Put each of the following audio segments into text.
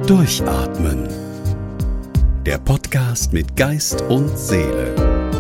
Durchatmen. Der Podcast mit Geist und Seele.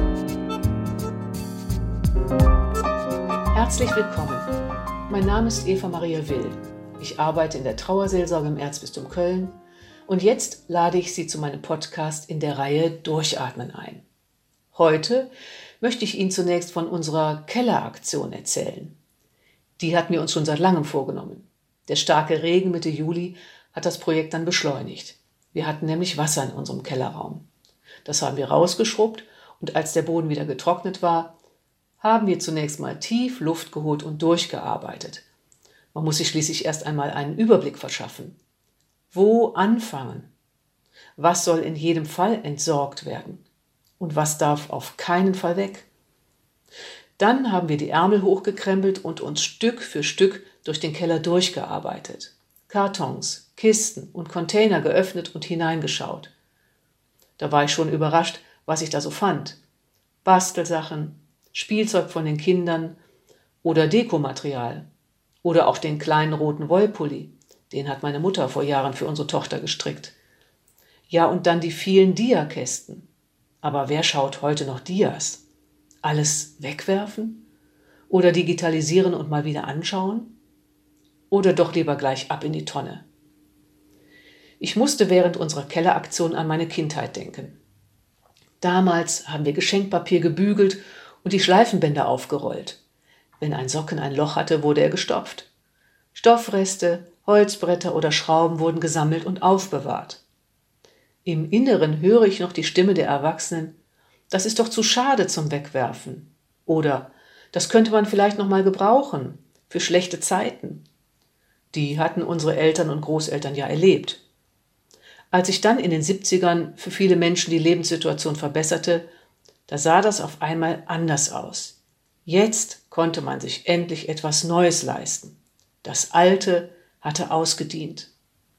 Herzlich willkommen. Mein Name ist Eva Maria Will. Ich arbeite in der Trauerseelsorge im Erzbistum Köln und jetzt lade ich Sie zu meinem Podcast in der Reihe Durchatmen ein. Heute möchte ich Ihnen zunächst von unserer Kelleraktion erzählen. Die hatten wir uns schon seit langem vorgenommen. Der starke Regen Mitte Juli hat das Projekt dann beschleunigt. Wir hatten nämlich Wasser in unserem Kellerraum. Das haben wir rausgeschrubbt und als der Boden wieder getrocknet war, haben wir zunächst mal tief Luft geholt und durchgearbeitet. Man muss sich schließlich erst einmal einen Überblick verschaffen. Wo anfangen? Was soll in jedem Fall entsorgt werden? Und was darf auf keinen Fall weg? Dann haben wir die Ärmel hochgekrempelt und uns Stück für Stück durch den Keller durchgearbeitet. Kartons, Kisten und Container geöffnet und hineingeschaut. Da war ich schon überrascht, was ich da so fand. Bastelsachen, Spielzeug von den Kindern oder Dekomaterial. Oder auch den kleinen roten Wollpulli. Den hat meine Mutter vor Jahren für unsere Tochter gestrickt. Ja, und dann die vielen Diakästen. Aber wer schaut heute noch Dias? Alles wegwerfen? Oder digitalisieren und mal wieder anschauen? Oder doch lieber gleich ab in die Tonne? Ich musste während unserer Kelleraktion an meine Kindheit denken. Damals haben wir Geschenkpapier gebügelt und die Schleifenbänder aufgerollt. Wenn ein Socken ein Loch hatte, wurde er gestopft. Stoffreste, Holzbretter oder Schrauben wurden gesammelt und aufbewahrt. Im Inneren höre ich noch die Stimme der Erwachsenen: Das ist doch zu schade zum Wegwerfen. Oder das könnte man vielleicht noch mal gebrauchen, für schlechte Zeiten. Die hatten unsere Eltern und Großeltern ja erlebt. Als sich dann in den 70ern für viele Menschen die Lebenssituation verbesserte, da sah das auf einmal anders aus. Jetzt konnte man sich endlich etwas Neues leisten. Das Alte hatte ausgedient.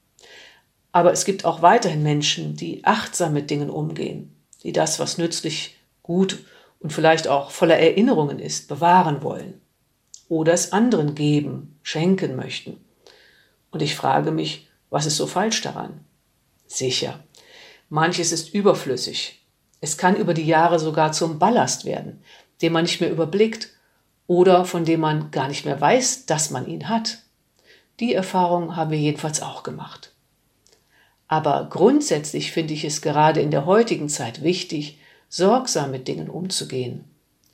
Aber es gibt auch weiterhin Menschen, die achtsam mit Dingen umgehen, die das, was nützlich, gut und vielleicht auch voller Erinnerungen ist, bewahren wollen. Oder es anderen geben, schenken möchten. Und ich frage mich, was ist so falsch daran? Sicher, manches ist überflüssig. Es kann über die Jahre sogar zum Ballast werden, den man nicht mehr überblickt oder von dem man gar nicht mehr weiß, dass man ihn hat. Die Erfahrung haben wir jedenfalls auch gemacht. Aber grundsätzlich finde ich es gerade in der heutigen Zeit wichtig, sorgsam mit Dingen umzugehen.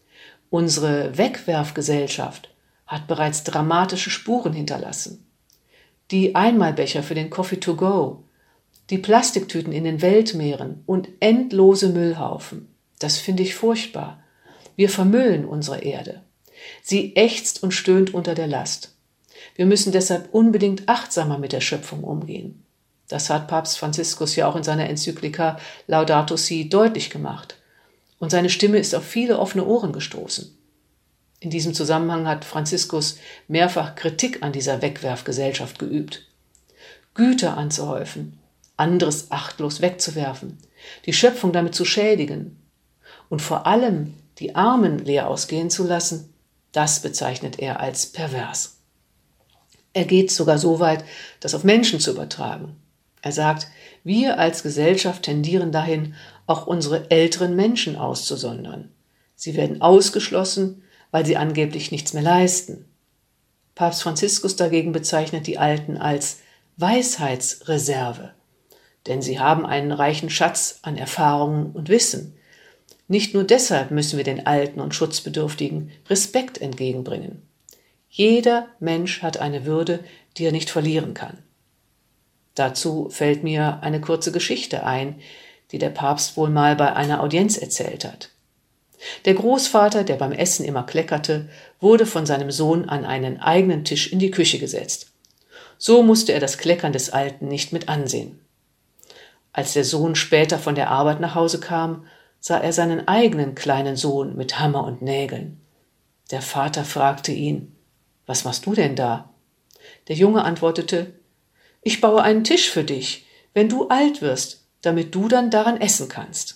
Unsere Wegwerfgesellschaft hat bereits dramatische Spuren hinterlassen. Die Einmalbecher für den Coffee to go, die Plastiktüten in den Weltmeeren und endlose Müllhaufen. Das finde ich furchtbar. Wir vermüllen unsere Erde. Sie ächzt und stöhnt unter der Last. Wir müssen deshalb unbedingt achtsamer mit der Schöpfung umgehen. Das hat Papst Franziskus ja auch in seiner Enzyklika Laudato Si deutlich gemacht. Und seine Stimme ist auf viele offene Ohren gestoßen. In diesem Zusammenhang hat Franziskus mehrfach Kritik an dieser Wegwerfgesellschaft geübt. Güter anzuhäufen, anderes achtlos wegzuwerfen, die Schöpfung damit zu schädigen und vor allem die Armen leer ausgehen zu lassen, das bezeichnet er als pervers. Er geht sogar so weit, das auf Menschen zu übertragen. Er sagt, wir als Gesellschaft tendieren dahin, auch unsere älteren Menschen auszusondern. Sie werden ausgeschlossen, weil sie angeblich nichts mehr leisten. Papst Franziskus dagegen bezeichnet die Alten als Weisheitsreserve, denn sie haben einen reichen Schatz an Erfahrungen und Wissen. Nicht nur deshalb müssen wir den Alten und Schutzbedürftigen Respekt entgegenbringen. Jeder Mensch hat eine Würde, die er nicht verlieren kann. Dazu fällt mir eine kurze Geschichte ein, die der Papst wohl mal bei einer Audienz erzählt hat. Der Großvater, der beim Essen immer kleckerte, wurde von seinem Sohn an einen eigenen Tisch in die Küche gesetzt. So musste er das Kleckern des Alten nicht mit ansehen. Als der Sohn später von der Arbeit nach Hause kam, sah er seinen eigenen kleinen Sohn mit Hammer und Nägeln. Der Vater fragte ihn: Was machst du denn da? Der Junge antwortete: Ich baue einen Tisch für dich, wenn du alt wirst, damit du dann daran essen kannst.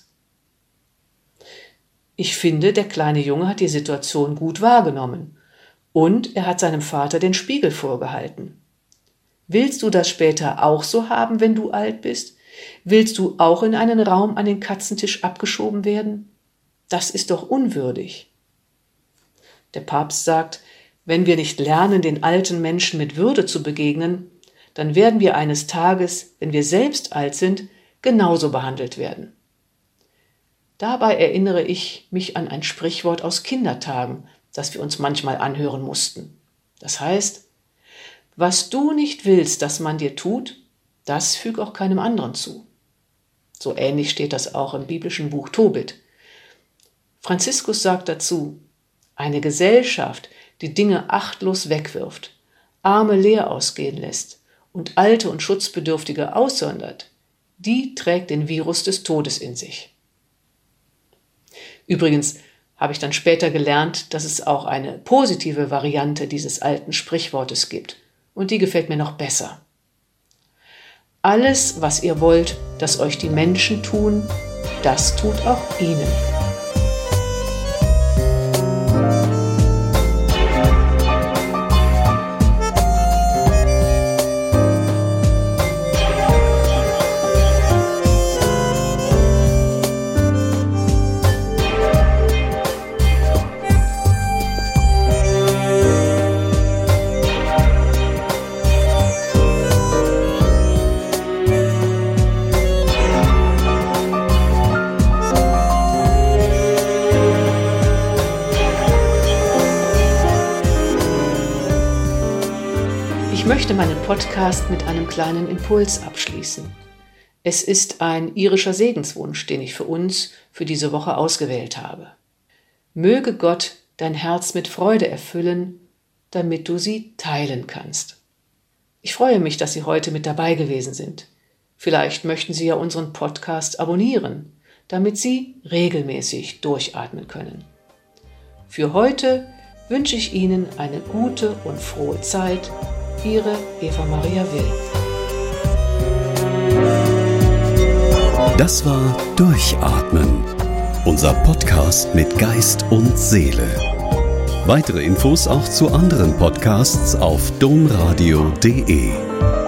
Ich finde, der kleine Junge hat die Situation gut wahrgenommen und er hat seinem Vater den Spiegel vorgehalten. Willst du das später auch so haben, wenn du alt bist? Willst du auch in einen Raum an den Katzentisch abgeschoben werden? Das ist doch unwürdig. Der Papst sagt, wenn wir nicht lernen, den alten Menschen mit Würde zu begegnen, dann werden wir eines Tages, wenn wir selbst alt sind, genauso behandelt werden. Dabei erinnere ich mich an ein Sprichwort aus Kindertagen, das wir uns manchmal anhören mussten. Das heißt, was du nicht willst, dass man dir tut, das füg auch keinem anderen zu. So ähnlich steht das auch im biblischen Buch Tobit. Franziskus sagt dazu, eine Gesellschaft, die Dinge achtlos wegwirft, Arme leer ausgehen lässt und Alte und Schutzbedürftige aussondert, die trägt den Virus des Todes in sich. Übrigens habe ich dann später gelernt, dass es auch eine positive Variante dieses alten Sprichwortes gibt. Und die gefällt mir noch besser. Alles, was ihr wollt, dass euch die Menschen tun, das tut auch ihnen. Ich möchte meinen Podcast mit einem kleinen Impuls abschließen. Es ist ein irischer Segenswunsch, den ich für uns für diese Woche ausgewählt habe. Möge Gott dein Herz mit Freude erfüllen, damit du sie teilen kannst. Ich freue mich, dass Sie heute mit dabei gewesen sind. Vielleicht möchten Sie ja unseren Podcast abonnieren, damit Sie regelmäßig durchatmen können. Für heute wünsche ich Ihnen eine gute und frohe Zeit. Ihre Eva Maria Will. Das war Durchatmen, unser Podcast mit Geist und Seele. Weitere Infos auch zu anderen Podcasts auf domradio.de.